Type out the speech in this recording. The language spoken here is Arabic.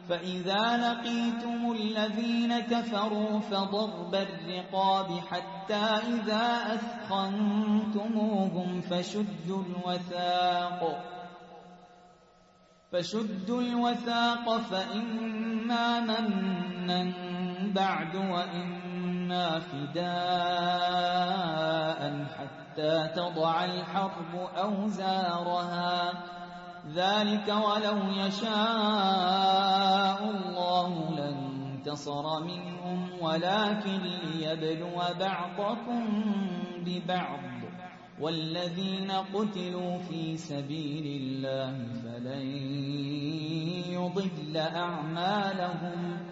فإذا لقيتم الذين كفروا فضرب الرقاب حتى إذا أثخنتموهم فشدوا الوثاق فإما منا بعد وإما فداء حتى تضع الحرب أوزارها ذلك ولو يشاء الله لانتصر منهم ولكن ليبلو بعضكم ببعض والذين قتلوا في سبيل الله فلن يضل أعمالهم